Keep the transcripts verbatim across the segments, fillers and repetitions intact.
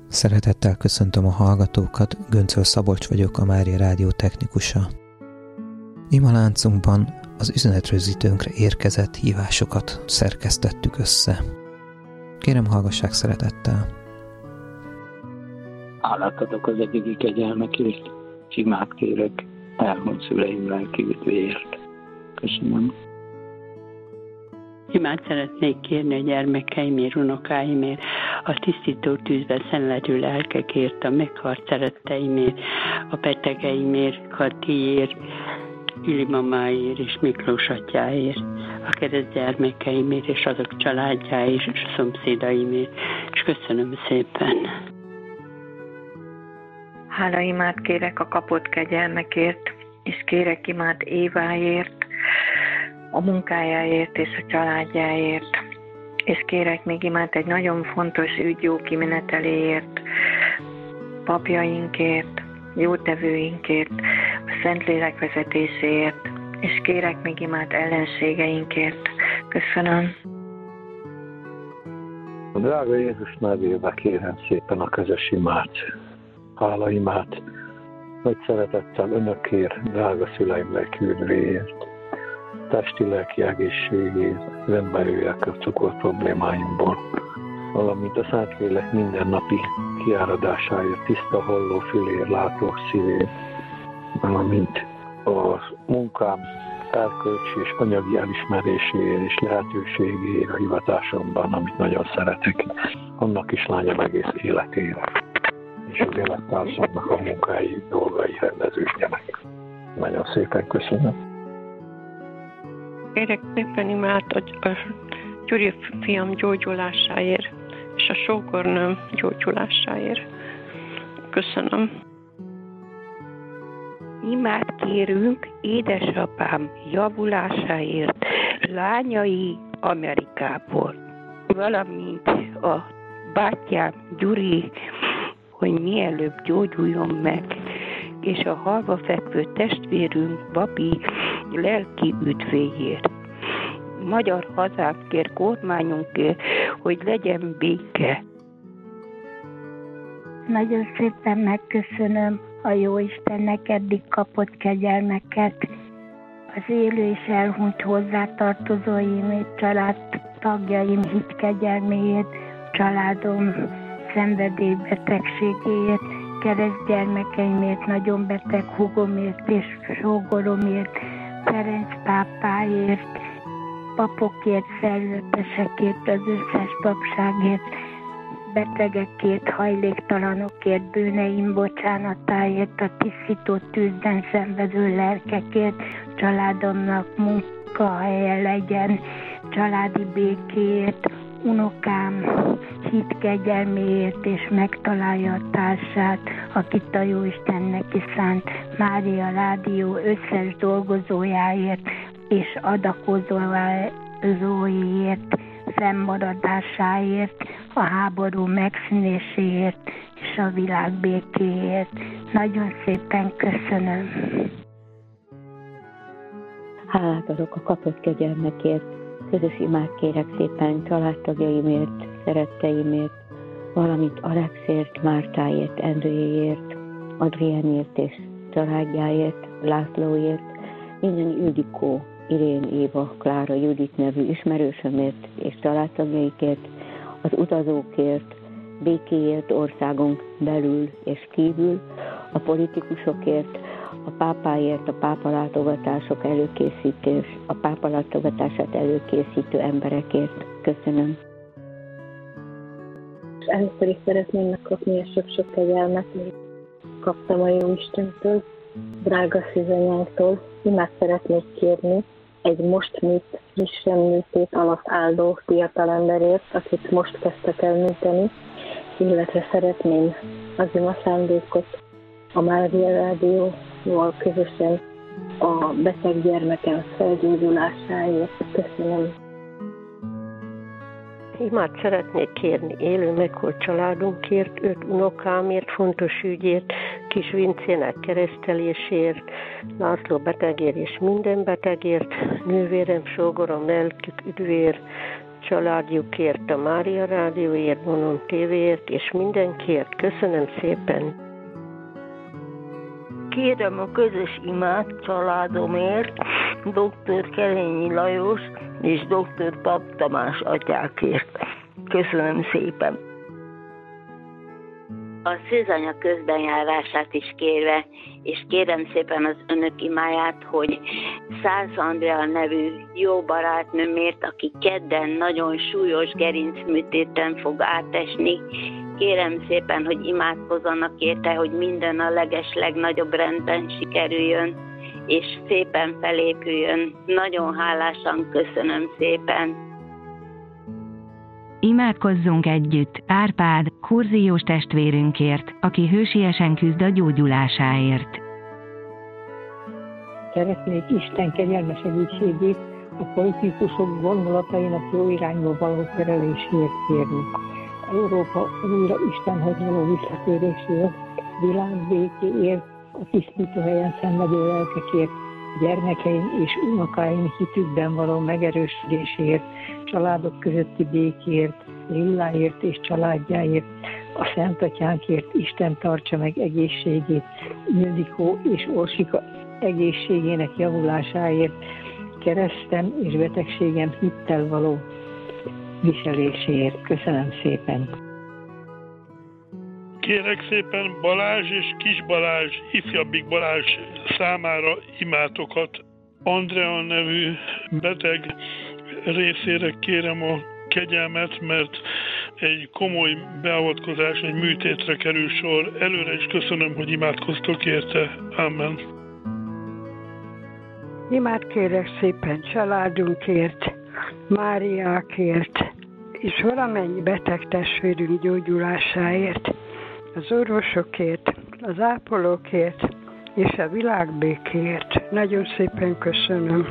Szeretettel köszöntöm a hallgatókat, Göncöl Szabolcs vagyok, a Mária Rádió technikusa. Ima láncunkban az üzenetrögzítőnkre érkezett hívásokat szerkesztettük össze. Kérem, hallgassák szeretettel. Hálát adok az eddigi kegyelmekért, és imát kérek elhunyt szüleim lelki üdvéért. Köszönöm. Imát szeretnék kérni a gyermekeimért, unokáimért, a tisztító tűzben szenvedő lelkekért, a meghalt szeretteimért, a betegeimért, Katiért, Üli mamáért és Miklós atyáért, a kereszt gyermekeimért és azok családjáért és a szomszédaimért, és köszönöm szépen. Hála imát kérek a kapott kegyelmekért, és kérek imát Éváért, a munkájáért és a családjáért, és kérek még imát egy nagyon fontos ügy jó kimeneteléért, papjainkért, jótevőinkért, a Szentlélek vezetéséért, és kérek még imát ellenségeinkért. Köszönöm. A drága Jézus nevébe kérem szépen a közös imát, hála imát, nagy szeretettel önökért, drága szüleim lelki üdvéért, testi-lelki egészségért, rendbe jöjjek a cukor problémáimból, valamint a Szentlélek mindennapi kiáradásáért, tiszta halló fülér, látó szívér, valamint a munkám erkölcsi és anyagi elismeréséért és lehetőségéért a hivatásomban, amit nagyon szeretek, annak is lányom egész életére, és az élettársamnak a munkái, dolgai rendeződjenek. Nagyon szépen köszönöm. Kérek szépen imát a, a Gyuri fiam gyógyulásáért, és a sógornőm gyógyulásáért. Köszönöm. Imát kérünk édesapám javulásáért, lányai Amerikából, valamint a bátyám Gyuri, hogy mielőbb gyógyuljon meg, és a halva fekvő testvérünk Babi lelki üdvéért. Magyar hazánkért, kormányunkért, hogy legyen béke. Nagyon szépen megköszönöm a Jóistennek eddig kapott kegyelmeket, az élő és elhunyt hozzátartozóimért, családtagjaim hitkegyelméért, családom szenvedélybetegségéért, keresztgyermekeimért, nagyon beteg húgomért és sógoromért, Ferenc pápáért, papokért, szerzetesekért, az összes papságért, betegekért, hajléktalanokért, bűneim bocsánatáért, a tisztító tűzben szenvedő lelkekért, családomnak munkahelye legyen, családi békéért, unokám hit kegyelméért, és megtalálja a társát, akit a Jóistennek is szánt, Mária Rádió összes dolgozójáért és adakozóiért, fennmaradásáért, a háború megszűnéséért és a világ békéért. Nagyon szépen köszönöm. Hálát adok a kapott kegyelmekért, közös imát kérek szépen családtagjaimért, szeretteimért, valamint Alexért, Mártáért, Endréért, Adriánért és családjáért, Lászlóért, minden Ildikó, Irén, Éva, Klára, Judit nevű ismerősömért és családtagjaikért, az utazókért, békéért országunk belül és kívül, a politikusokért, a pápáért, a pápalátogatások előkészítés, a pápalátogatását előkészítő emberekért. Köszönöm. Először is szeretném megkapni a sok-sok kegyelmet, amit kaptam a Jóistentől, drága szűzanyánktól. Imát szeretnék kérni egy most műt, frissen műtét alatt álló fiatalemberért, akit most kezdtek el műteni, illetve szeretném az ima szándékot a Mária Rádióval közösen a beteg gyermekem felgyógyulásáért. Köszönöm. Imát szeretnék kérni élő meghalt családunkért, öt unokámért, fontos ügyért, Kis Vincének keresztelésért, László betegért és minden betegért, nővérem, sógorom, lelkük üdvér, családjukért, a Mária Rádióért, Monon té véért, és mindenkiért. Köszönöm szépen! Kérem a közös imát családomért, doktor Kelényi Lajos és doktor Pap Tamás atyákért. Köszönöm szépen! A szűzanya közbenjárását is kérve, és kérem szépen az önök imáját, hogy Szász Andrea nevű jó barátnőmért, aki kedden nagyon súlyos gerincműtéten fog átesni. Kérem szépen, hogy imádkozzanak érte, hogy minden a leges legnagyobb rendben sikerüljön, és szépen felépüljön. Nagyon hálásan köszönöm szépen. Imádkozzunk együtt Árpád, kurziós testvérünkért, aki hősiesen küzd a gyógyulásáért. Szeretnék Isten kegyelmes segítségét a politikusok gondolatainak jó irányba való tereléséért kérni. Európa újra Istenhez való visszatéréséért, világbékéért, a tisztító helyen szenvedő lelkekért, gyermekeim és unokáim hitükben való megerősödéséért, családok közötti békéért, Lilláért és családjáért, a Szent Atyánkért Isten tartsa meg egészségét, Ildikó és Orsika egészségének javulásáért, keresztem és betegségem hittel való viseléséért. Köszönöm szépen! Kérek szépen Balázs és Kis Balázs, ifjabbik Balázs számára imátokat. Andrea nevű beteg részére kérem a kegyelmet, mert egy komoly beavatkozás, egy műtétre kerül sor. Előre is köszönöm, hogy imádkoztok érte. Amen. Imát kérek szépen családunkért, Máriákért, és valamennyi beteg testvérünk gyógyulásáért, az orvosokért, az ápolókért, és a világbékéért. Nagyon szépen köszönöm.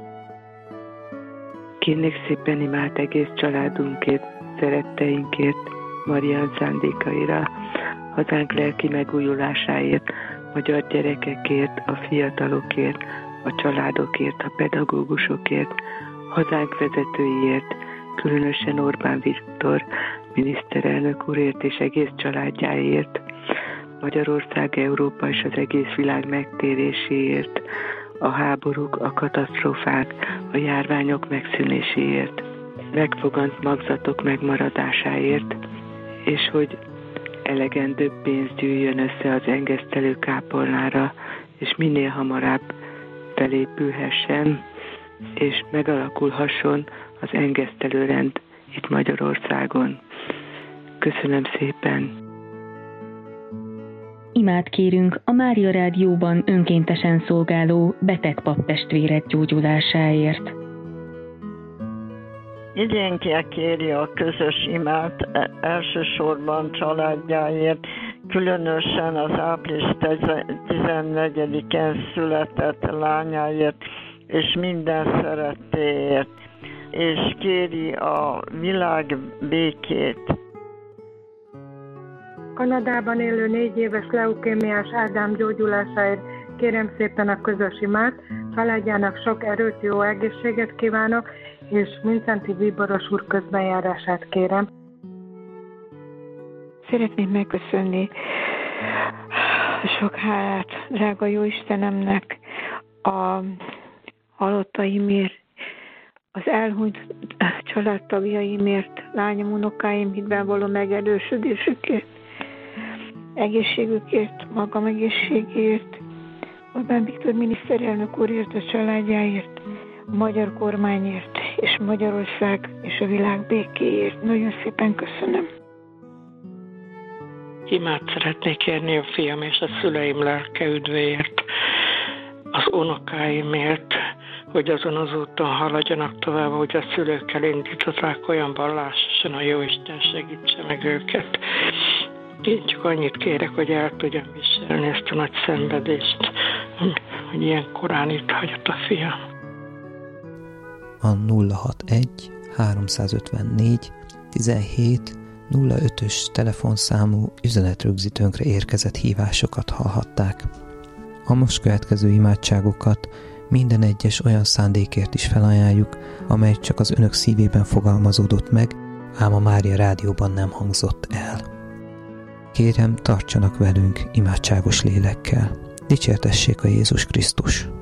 Kérnék szépen imád egész családunkért, szeretteinkért, Marián szándékaira, hazánk lelki megújulásáért, magyar gyerekekért, a fiatalokért, a családokért, a pedagógusokért, hazánk vezetőiért, különösen Orbán Viktor miniszterelnök úrért és egész családjáért, Magyarország, Európa és az egész világ megtéréséért, a háborúk, a katasztrófák, a járványok megszűnéséért, megfogant magzatok megmaradásáért, és hogy elegendő pénz gyűjjön össze az engesztelő kápolnára, és minél hamarabb felépülhessen, és megalakulhasson az engesztelőrend itt Magyarországon. Köszönöm szépen! Imát kérünk a Mária Rádióban önkéntesen szolgáló beteg paptestvérek gyógyulásáért. Igénykel kéri a közös imát elsősorban családjáért, különösen az április tizennegyedikén született lányáért és minden szerettéért, és kéri a világ békét. Kanadában élő négy éves leukémiás Ádám gyógyulásáért kérem szépen a közös imát, családjának sok erőt, jó egészséget kívánok, és Vincenti Bíboros úr közbenjárását kérem. Szeretném megköszönni sok hálát drága jó Istenemnek a halottaimért, az elhunyt családtagjaimért, lányom, unokáim hitben való megerősödésükért, egészségükért, magam egészségért, Orbán Viktor miniszterelnök úrért, a családjáért, a magyar kormányért, és Magyarország és a világ békéért. Nagyon szépen köszönöm. Imát szeretnék kérni a fiam és a szüleim lelke üdvéért, az unokáimért, hogy azon az úton haladjanak tovább, hogy a szülőkkel indították olyan vallásosan, a Jóisten segítse meg őket. Én csak annyit kérek, hogy el tudjam viselni ezt a nagy szenvedést, hogy ilyen korán itt hagyott a fiam. A nulla hatvanegy háromszázötvennégy tizenhét nulla ötös telefonszámú üzenetrögzítőnkre érkezett hívásokat hallhatták. A most következő imádságokat Minden egyes olyan szándékért is felajánljuk, amely csak az önök szívében fogalmazódott meg, ám a Mária Rádióban nem hangzott el. Kérem, tartsanak velünk imádságos lélekkel. Dicsértessék a Jézus Krisztus!